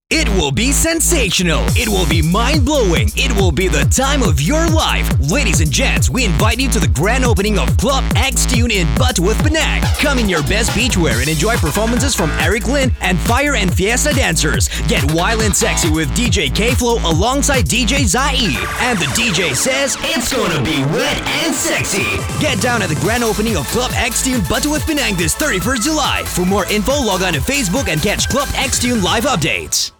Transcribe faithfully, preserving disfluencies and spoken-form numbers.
It will be sensational. It will be mind-blowing. It will be the time of your life. Ladies and gents, we invite you to the grand opening of Club X Tune in Butterworth, Penang. Come in your best beachwear and enjoy performances from Eric Lin and Fire and Fiesta dancers. Get wild and sexy with D J K-Flow alongside D J Zai. And the D J says it's gonna be wet and sexy. Get down at the grand opening of Club X Tune Butterworth, Penang this thirty-first July. For more info, log on to Facebook and catch Club X Tune live updates.